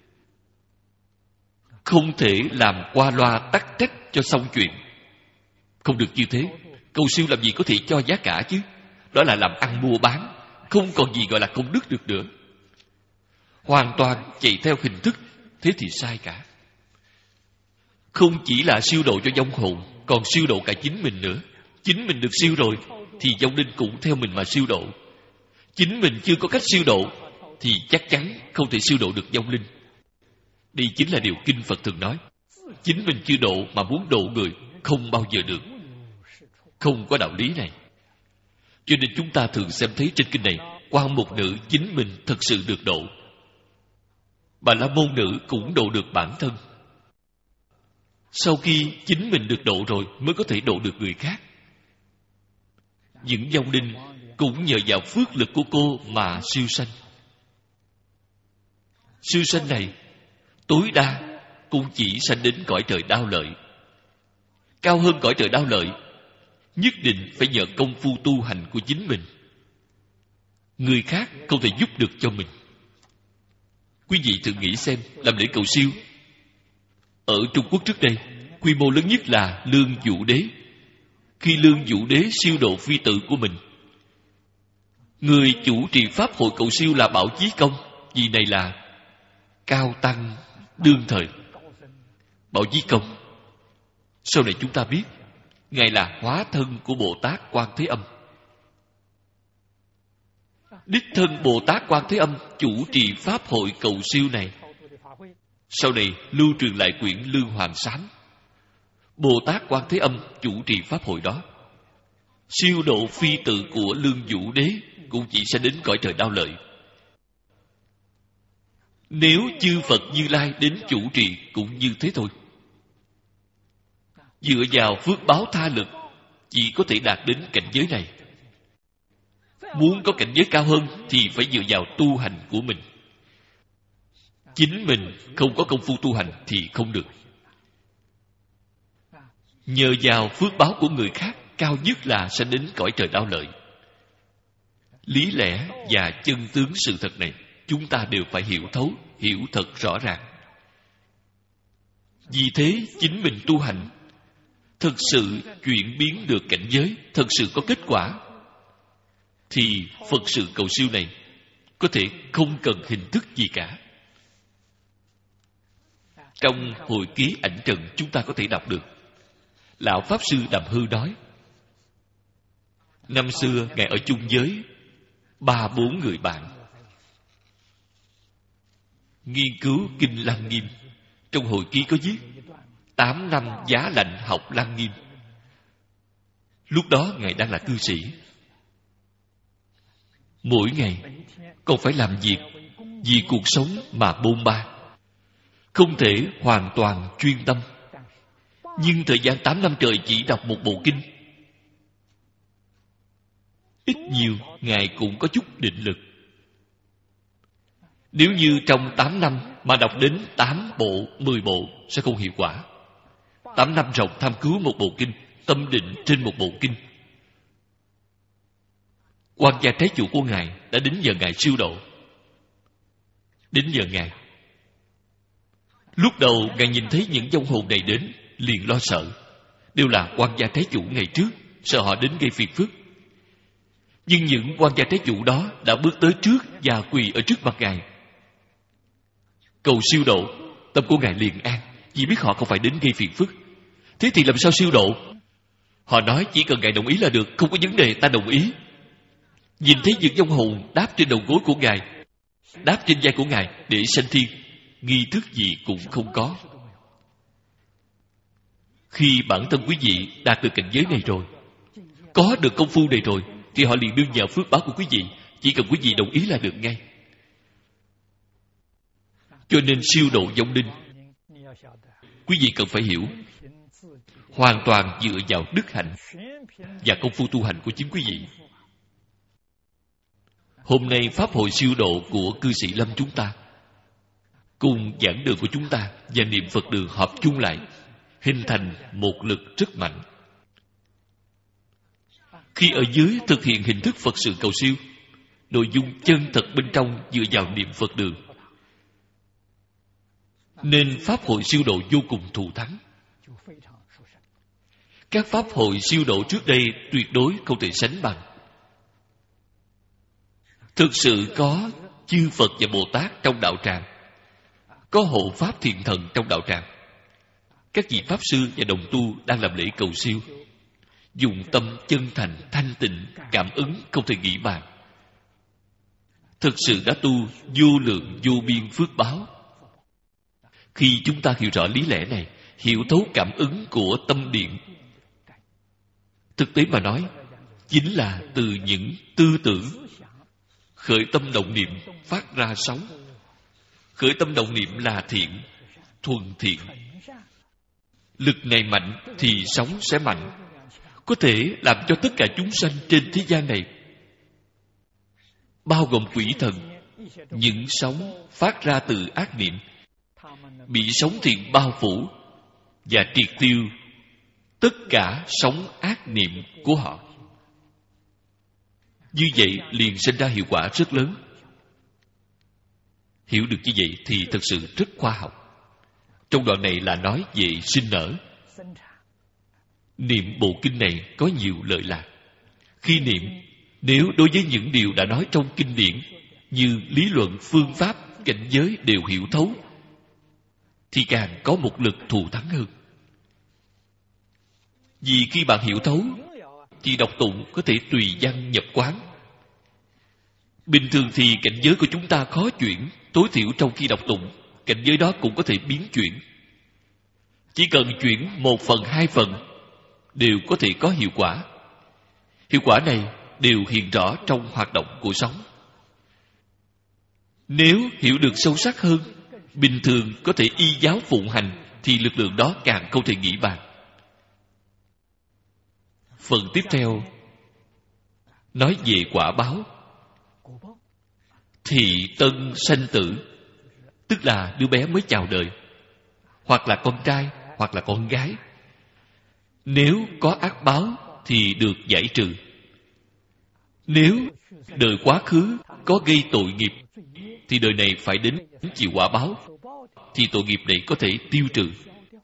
Không thể làm qua loa tắc trách cho xong chuyện. Không được như thế. Cầu siêu làm gì có thể cho giá cả chứ? Đó là làm ăn mua bán, không còn gì gọi là công đức được nữa. Hoàn toàn chạy theo hình thức, thế thì sai cả. Không chỉ là siêu độ cho vong hồn, còn siêu độ cả chính mình nữa. Chính mình được siêu rồi thì vong linh cũng theo mình mà siêu độ. Chính mình chưa có cách siêu độ thì chắc chắn không thể siêu độ được vong linh. Đây chính là điều Kinh Phật thường nói. Chính mình chưa độ mà muốn độ người không bao giờ được. Không có đạo lý này. Cho nên chúng ta thường xem thấy trên kinh này, quan mục nữ chính mình thật sự được độ. Bà la môn nữ cũng độ được bản thân. Sau khi chính mình được độ rồi mới có thể độ được người khác. Những vong linh cũng nhờ vào phước lực của cô mà siêu sanh. Siêu sanh này tối đa cũng chỉ sanh đến cõi trời Đao Lợi. Cao hơn cõi trời Đao Lợi, nhất định phải nhờ công phu tu hành của chính mình. Người khác không thể giúp được cho mình. Quý vị thử nghĩ xem, làm lễ cầu siêu ở Trung Quốc trước đây, quy mô lớn nhất là Lương Vũ Đế. Khi Lương Vũ Đế siêu độ phi tử của mình, người chủ trì pháp hội cầu siêu là Bảo Chí Công. Vì này là cao tăng đương thời. Bảo Chí Công sau này chúng ta biết ngài là hóa thân của Bồ Tát Quan Thế Âm. Đích thân Bồ Tát Quan Thế Âm chủ trì pháp hội cầu siêu này. Sau này lưu truyền lại quyển Lương Hoàng Sám. Bồ Tát Quan Thế Âm chủ trì pháp hội đó. Siêu độ phi tự của Lương Vũ Đế cũng chỉ sẽ đến cõi trời Đao Lợi. Nếu chư Phật Như Lai đến chủ trì cũng như thế thôi. Dựa vào phước báo tha lực chỉ có thể đạt đến cảnh giới này. Muốn có cảnh giới cao hơn thì phải dựa vào tu hành của mình. Chính mình không có công phu tu hành thì không được. Nhờ vào phước báo của người khác, cao nhất là sẽ đến cõi trời Đao Lợi. Lý lẽ và chân tướng sự thật này chúng ta đều phải hiểu thấu, hiểu thật rõ ràng. Vì thế chính mình tu hành thực sự chuyển biến được cảnh giới, thực sự có kết quả, thì Phật sự cầu siêu này có thể không cần hình thức gì cả. Trong hồi ký ảnh trần chúng ta có thể đọc được, Lão Pháp Sư Đàm Hư nói, năm xưa ngài ở chung với ba bốn người bạn nghiên cứu kinh Lăng Nghiêm. Trong hồi ký có viết tám năm giá lạnh học Lăng Nghiêm. Lúc đó ngài đang là cư sĩ, mỗi ngày còn phải làm việc vì cuộc sống mà bôn ba, không thể hoàn toàn chuyên tâm. Nhưng thời gian tám năm trời chỉ đọc một bộ kinh, ít nhiều ngài cũng có chút định lực. Nếu như trong tám năm mà đọc đến tám bộ, mười bộ sẽ không hiệu quả. Tám năm ròng tham cứu một bộ kinh, tâm định trên một bộ kinh. Quan gia trái chủ của Ngài đã đến giờ Ngài siêu độ. Đến giờ Ngài. Lúc đầu Ngài nhìn thấy những vong hồn này đến, liền lo sợ. Đều là quan gia trái chủ ngày trước, sợ họ đến gây phiền phức. Nhưng những quan gia trái chủ đó đã bước tới trước và quỳ ở trước mặt Ngài, cầu siêu độ. Tâm của Ngài liền an, vì biết họ không phải đến gây phiền phức. Thế thì làm sao siêu độ? Họ nói chỉ cần Ngài đồng ý là được, không có vấn đề, ta đồng ý. Nhìn thấy những vong hồn đáp trên đầu gối của Ngài, đáp trên vai của Ngài để sanh thiên, nghi thức gì cũng không có. Khi bản thân quý vị đạt được cảnh giới này rồi, có được công phu này rồi, thì họ liền đương nhờ phước báo của quý vị. Chỉ cần quý vị đồng ý là được ngay. Cho nên siêu độ vong linh, quý vị cần phải hiểu, hoàn toàn dựa vào đức hạnh và công phu tu hành của chính quý vị. Hôm nay pháp hội siêu độ của cư sĩ Lâm chúng ta cùng giảng đường của chúng ta và niệm Phật đường hợp chung lại, hình thành một lực rất mạnh. Khi ở dưới thực hiện hình thức Phật sự cầu siêu, nội dung chân thật bên trong dựa vào niệm Phật đường, nên pháp hội siêu độ vô cùng thù thắng. Các pháp hội siêu độ trước đây tuyệt đối không thể sánh bằng. Thực sự có chư Phật và Bồ Tát trong đạo tràng, có hộ pháp thiện thần trong đạo tràng. Các vị pháp sư và đồng tu đang làm lễ cầu siêu, dùng tâm chân thành, thanh tịnh, cảm ứng không thể nghĩ bàn. Thực sự đã tu vô lượng vô biên phước báo. Khi chúng ta hiểu rõ lý lẽ này, hiểu thấu cảm ứng của tâm điện, thực tế mà nói, chính là từ những tư tưởng khởi tâm động niệm phát ra sóng. Khởi tâm động niệm là thiện, thuần thiện. Lực này mạnh thì sóng sẽ mạnh, có thể làm cho tất cả chúng sanh trên thế gian này, bao gồm quỷ thần, những sóng phát ra từ ác niệm, bị sóng thiện bao phủ và triệt tiêu tất cả sóng ác niệm của họ. Như vậy liền sinh ra hiệu quả rất lớn. Hiểu được như vậy thì thực sự rất khoa học. Trong đoạn này là nói về sinh nở. Niệm bộ kinh này có nhiều lợi lạc. Khi niệm, nếu đối với những điều đã nói trong kinh điển như lý luận, phương pháp, cảnh giới đều hiểu thấu, thì càng có một lực thù thắng hơn. Vì khi bạn hiểu thấu, thì đọc tụng có thể tùy văn nhập quán. Bình thường thì cảnh giới của chúng ta khó chuyển, tối thiểu trong khi đọc tụng, cảnh giới đó cũng có thể biến chuyển. Chỉ cần chuyển một phần, hai phần, đều có thể có hiệu quả. Hiệu quả này đều hiện rõ trong hoạt động của sống. Nếu hiểu được sâu sắc hơn, bình thường có thể y giáo phụng hành, thì lực lượng đó càng không thể nghĩ bàn. Phần tiếp theo nói về quả báo. Thị tân sanh tử, tức là đứa bé mới chào đời, hoặc là con trai, hoặc là con gái. Nếu có ác báo thì được giải trừ. Nếu đời quá khứ có gây tội nghiệp, thì đời này phải đến chịu quả báo, thì tội nghiệp này có thể tiêu trừ.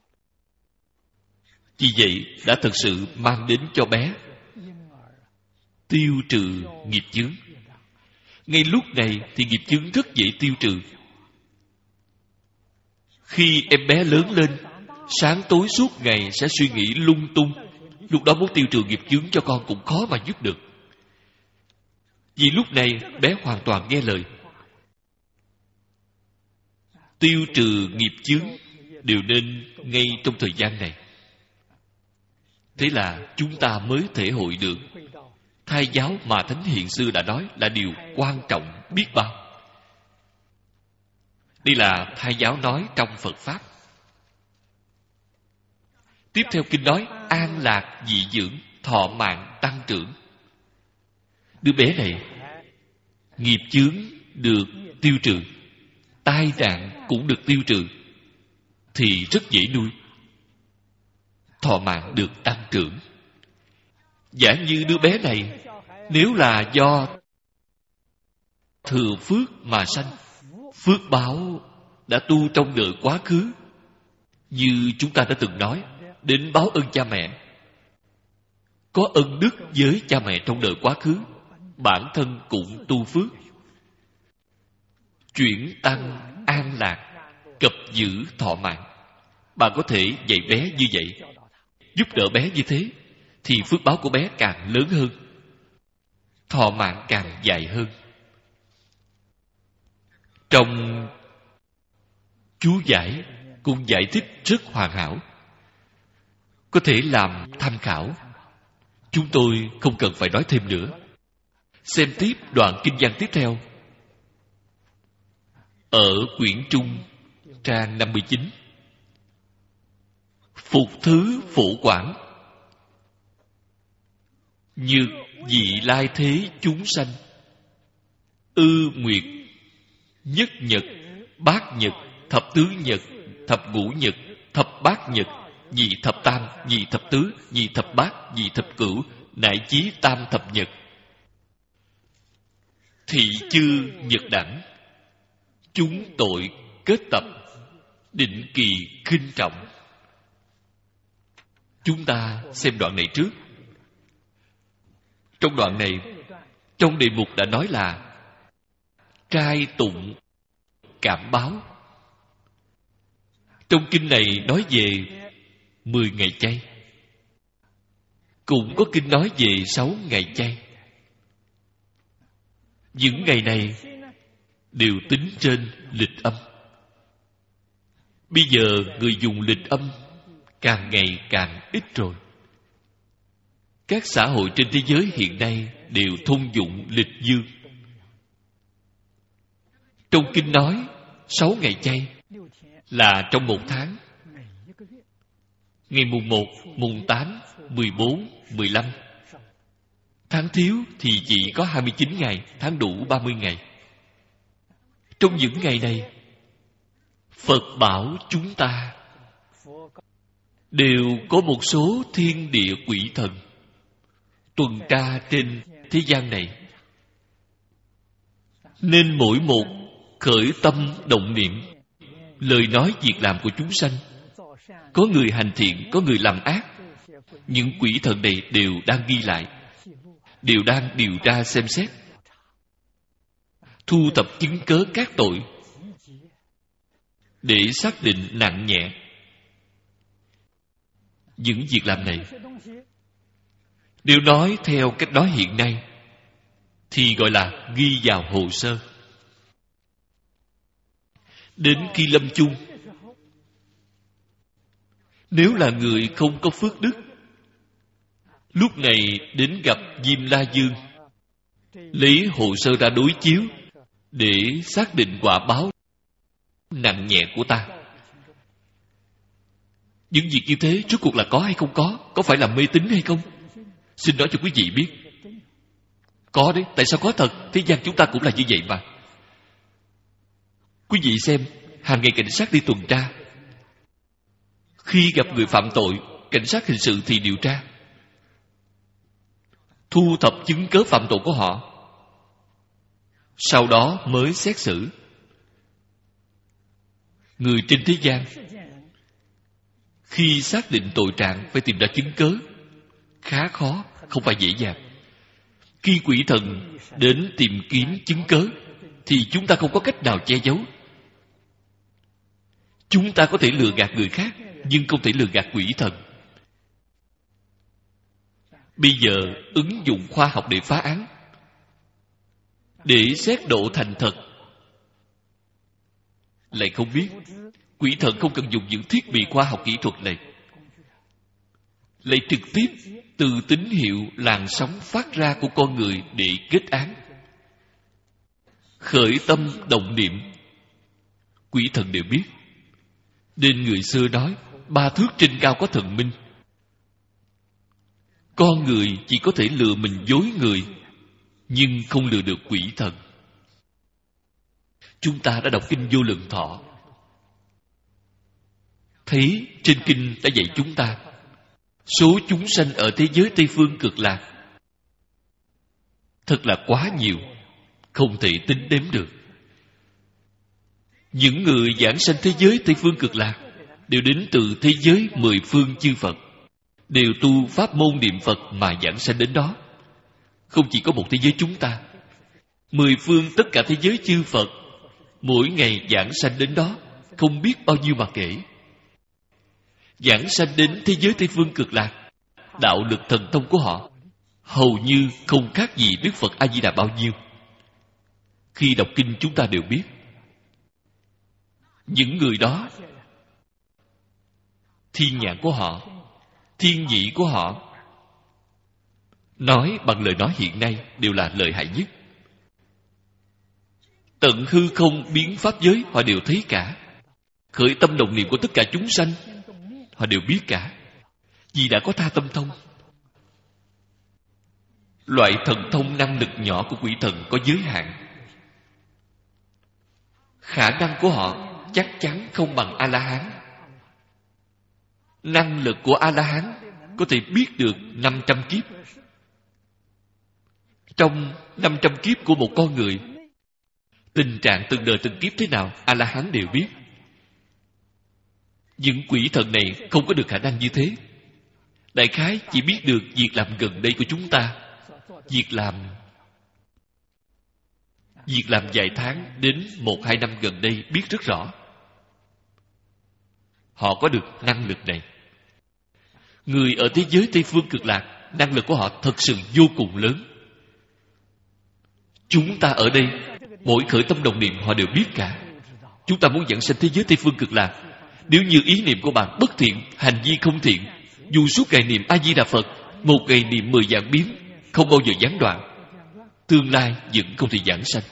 Vì vậy đã thực sự mang đến cho bé tiêu trừ nghiệp chướng. Ngay lúc này thì nghiệp chướng rất dễ tiêu trừ. Khi em bé lớn lên, sáng tối suốt ngày sẽ suy nghĩ lung tung, lúc đó muốn tiêu trừ nghiệp chướng cho con cũng khó mà giúp được. Vì lúc này bé hoàn toàn nghe lời. Tiêu trừ nghiệp chướng đều nên ngay trong thời gian này. Thế là chúng ta mới thể hội được thai giáo mà Thánh Hiền Sư đã nói là điều quan trọng biết bao. Đây là thai giáo nói trong Phật Pháp. Tiếp theo kinh nói an lạc dị dưỡng, thọ mạng tăng trưởng. Đứa bé này nghiệp chướng được tiêu trừ, tai nạn cũng được tiêu trừ, thì rất dễ nuôi, thọ mạng được tăng trưởng. Giả như đứa bé này nếu là do thừa phước mà sanh, phước báo đã tu trong đời quá khứ, như chúng ta đã từng nói đến báo ơn cha mẹ, có ân đức với cha mẹ trong đời quá khứ, bản thân cũng tu phước, chuyển tăng an lạc, cập giữ thọ mạng. Bạn có thể dạy bé như vậy, giúp đỡ bé như thế, thì phước báo của bé càng lớn hơn, thọ mạng càng dài hơn. Trong chú giải cũng giải thích rất hoàn hảo, có thể làm tham khảo. Chúng tôi không cần phải nói thêm nữa. Xem tiếp đoạn kinh văn tiếp theo. Ở quyển Trung, trang năm mươi chín. Phục thứ phổ quảng, nhược vị lai thế chúng sanh, ư nguyệt, nhất nhật, bát nhật, thập tứ nhật, thập ngũ nhật, thập bát nhật, nhị thập tam, nhị thập tứ, nhị thập bát, nhị thập cửu, nại chí tam thập nhật. Thị chư nhật đẳng, chúng tội kết tập, định kỳ khinh trọng. Chúng ta xem đoạn này trước. Trong đoạn này, trong đề mục đã nói là trai tụng cảm báo. Trong kinh này nói về mười ngày chay, cũng có kinh nói về sáu ngày chay. Những ngày này đều tính trên lịch âm. Bây giờ người dùng lịch âm càng ngày càng ít rồi. Các xã hội trên thế giới hiện nay đều thông dụng lịch dương. Trong kinh nói sáu ngày chay là trong một tháng. Ngày mùng một, mùng tám, mười bốn, mười lăm. Tháng thiếu thì chỉ có hai mươi chín ngày, tháng đủ ba mươi ngày. Trong những ngày này, Phật bảo chúng ta đều có một số thiên địa quỷ thần tuần tra trên thế gian này. Nên mỗi một khởi tâm động niệm, lời nói việc làm của chúng sanh, có người hành thiện, có người làm ác, những quỷ thần này đều đang ghi lại, đều đang điều tra xem xét, thu thập chứng cớ các tội để xác định nặng nhẹ. Những việc làm này, nếu nói theo cách nói hiện nay, thì gọi là ghi vào hồ sơ. Đến khi lâm chung, nếu là người không có phước đức, lúc này đến gặp Diêm La Dương, lấy hồ sơ ra đối chiếu để xác định quả báo nặng nhẹ của ta. Những việc như thế rốt cuộc là có hay không có? Có phải là mê tín hay không? Xin nói cho quý vị biết. Có đấy, tại sao có thật? Thế gian chúng ta cũng là như vậy mà. Quý vị xem, hàng ngày cảnh sát đi tuần tra. Khi gặp người phạm tội, cảnh sát hình sự thì điều tra, thu thập chứng cớ phạm tội của họ, sau đó mới xét xử. Người trên thế gian, khi xác định tội trạng phải tìm ra chứng cớ, khá khó, không phải dễ dàng. Khi quỷ thần đến tìm kiếm chứng cớ, thì chúng ta không có cách nào che giấu. Chúng ta có thể lừa gạt người khác, nhưng không thể lừa gạt quỷ thần. Bây giờ ứng dụng khoa học để phá án, để xét độ thành thật, lại không biết. Quỷ thần không cần dùng những thiết bị khoa học kỹ thuật này, lại trực tiếp từ tín hiệu làn sóng phát ra của con người để kết án. Khởi tâm động niệm, quỷ thần đều biết. Nên người xưa nói ba thước trên cao có thần minh. Con người chỉ có thể lừa mình dối người, nhưng không lừa được quỷ thần. Chúng ta đã đọc kinh Vô Lượng Thọ, thấy trên kinh đã dạy chúng ta số chúng sanh ở thế giới Tây Phương Cực Lạc thật là quá nhiều, không thể tính đếm được. Những người giảng sanh thế giới Tây Phương Cực Lạc đều đến từ thế giới mười phương chư Phật, đều tu pháp môn niệm Phật mà giảng sanh đến đó. Không chỉ có một thế giới chúng ta, mười phương tất cả thế giới chư Phật mỗi ngày giảng sanh đến đó không biết bao nhiêu mà kể. Giảng sanh đến thế giới Tây Phương Cực Lạc, đạo lực thần thông của họ hầu như không khác gì Đức Phật A Di Đà bao nhiêu. Khi đọc kinh chúng ta đều biết, những người đó, thiên nhãn của họ, thiên nhĩ của họ, nói bằng lời nói hiện nay đều là lợi hại nhất. Tận hư không biến pháp giới họ đều thấy cả. Khởi tâm đồng niệm của tất cả chúng sanh họ đều biết cả, vì đã có tha tâm thông. Loại thần thông năng lực nhỏ của quỷ thần có giới hạn, khả năng của họ chắc chắn không bằng A-la-hán. Năng lực của A-la-hán có thể biết được năm trăm kiếp. Trong năm trăm kiếp của một con người, tình trạng từng đời từng kiếp thế nào A-la-hán đều biết. Những quỷ thần này không có được khả năng như thế. Đại khái chỉ biết được việc làm gần đây của chúng ta, Việc làm Việc làm vài tháng đến một hai năm gần đây biết rất rõ. Họ có được năng lực này. Người ở thế giới Tây Phương Cực Lạc, năng lực của họ thật sự vô cùng lớn. Chúng ta ở đây, mỗi khởi tâm đồng niệm họ đều biết cả. Chúng ta muốn dẫn sanh thế giới Tây Phương Cực Lạc, nếu như ý niệm của bạn bất thiện, hành vi không thiện, dù suốt ngày niệm A Di Đà Phật, một ngày niệm mười vạn biến, không bao giờ gián đoạn, tương lai vẫn không thể giảng sanh.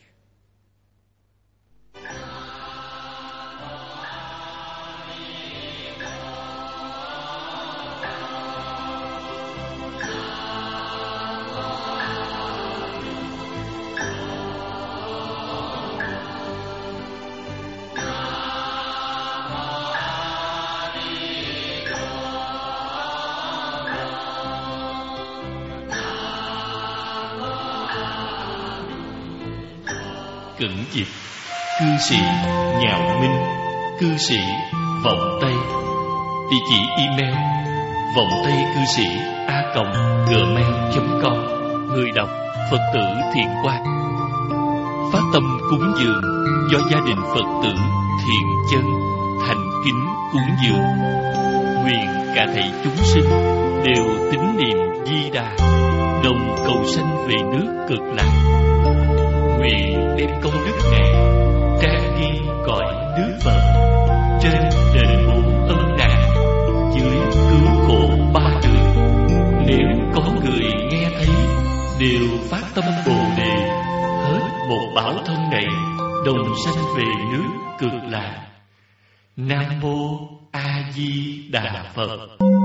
Cẩn dịch cư sĩ Nhạo Minh, cư sĩ Vọng Tây. Địa chỉ email vọng tây cư sĩ a còng gmail chấm com. Người đọc Phật tử Thiện Quang. Phát tâm cúng dường do gia đình Phật tử Thiện Chân thành kính cúng dường. Nguyện cả thảy chúng sinh đều tín niệm Di Đà, đồng cầu sanh về nước Cực Lạc. Nguyện đem công đức này trang nghiêm cõi nước Phật, trên đền bù ân nạn, dưới cứu khổ ba đường. Nếu có người nghe thấy đều phát tâm Bồ Đề, hết một bảo thân này đồng sanh về nước Cực Lạc. Nam mô A Di Đà Phật.